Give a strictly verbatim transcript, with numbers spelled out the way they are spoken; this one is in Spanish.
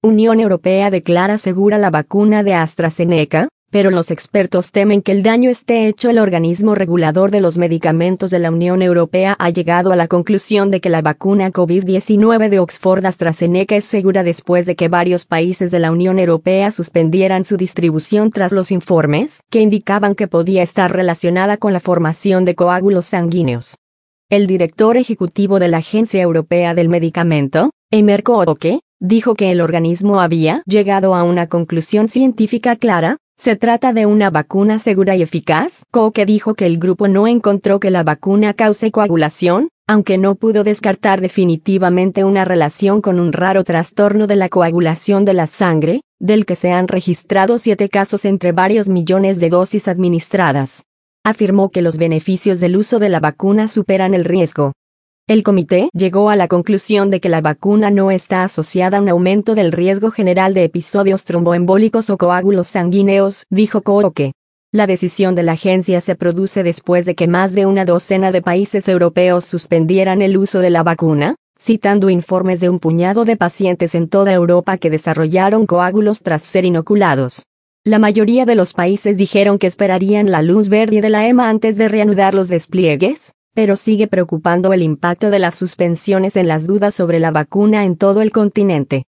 Unión Europea declara segura la vacuna de AstraZeneca, pero los expertos temen que el daño esté hecho. El organismo regulador de los medicamentos de la Unión Europea ha llegado a la conclusión de que la vacuna COVID diecinueve de Oxford AstraZeneca es segura después de que varios países de la Unión Europea suspendieran su distribución tras los informes que indicaban que podía estar relacionada con la formación de coágulos sanguíneos. El director ejecutivo de la Agencia Europea del Medicamento, Emer Kooke, dijo que el organismo había llegado a una conclusión científica clara: se trata de una vacuna segura y eficaz. Kooke dijo que el grupo no encontró que la vacuna cause coagulación, aunque no pudo descartar definitivamente una relación con un raro trastorno de la coagulación de la sangre, del que se han registrado siete casos entre varios millones de dosis administradas. Afirmó que los beneficios del uso de la vacuna superan el riesgo. El comité llegó a la conclusión de que la vacuna no está asociada a un aumento del riesgo general de episodios tromboembólicos o coágulos sanguíneos, dijo Kooke. La decisión de la agencia se produce después de que más de una docena de países europeos suspendieran el uso de la vacuna, citando informes de un puñado de pacientes en toda Europa que desarrollaron coágulos tras ser inoculados. La mayoría de los países dijeron que esperarían la luz verde de la E M A antes de reanudar los despliegues, pero sigue preocupando el impacto de las suspensiones en las dudas sobre la vacuna en todo el continente.